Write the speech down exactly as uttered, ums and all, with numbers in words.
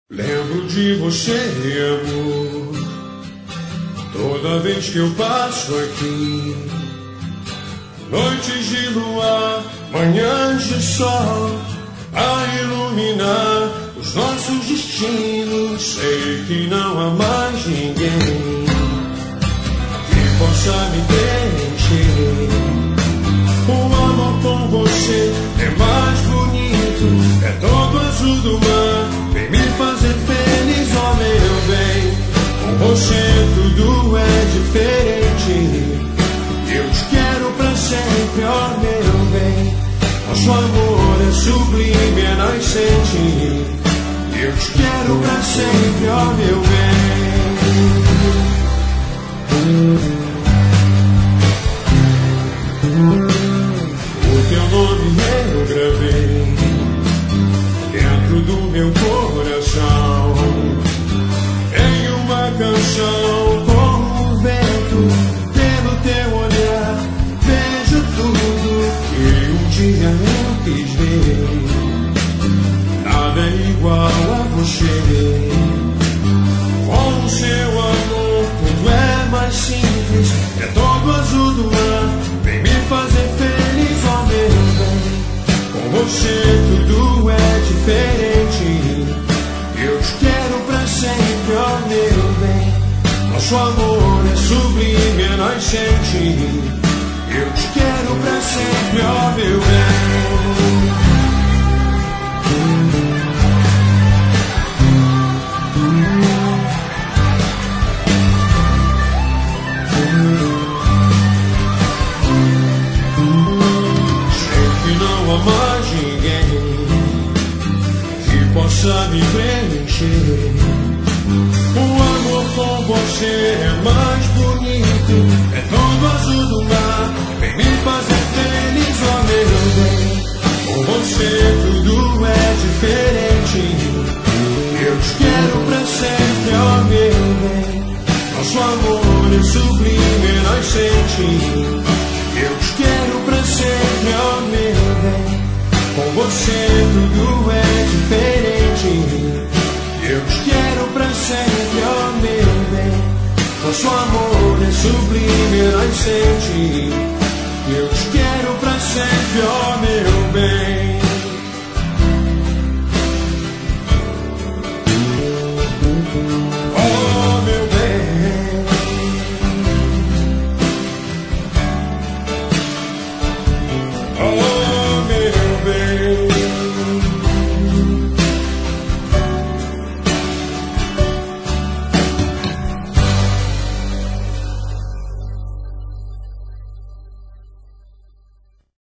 Lembro de você, amor, toda vez que eu passo aqui. Noites de luar, manhãs de sol, a iluminar os nossos destinos. Sei que não há mais ninguém que possa me preencher. O amor com você é mais bonito, é todo azul do mar, vem me fazer feliz, ó meu bem. Com você tudo é diferente, eu te quero pra sempre, ó meu bem. Nosso amor é sublime, é nascente, eu te quero pra sempre, ó meu bem. O teu nome eu gravei dentro do meu coração, em uma canção como o vento. Pelo teu olhar vejo tudo que um dia eu quis ver. Nada é igual a você. Com o seu amor tudo é mais simples, é todo azul do mar, vem me fazer feliz, ó meu bem. Com você tudo é diferente, eu te quero pra sempre, ó meu bem. Nosso amor é sublime, é nascente, eu te quero pra sempre, ó meu bem. Não há mais ninguém que possa me preencher. O amor com você é mais bonito, é todo azul do mar, vem me fazer feliz, ó meu bem. Com você tudo é diferente, eu te quero pra sempre, ó meu bem. Nosso amor é sublime, é nascente, eu te quero pra sempre, ó meu bem. Com você tudo é diferente, eu te quero pra sempre, ó meu bem. Nosso amor é sublime, é nascente, eu te quero pra sempre, ó meu bem.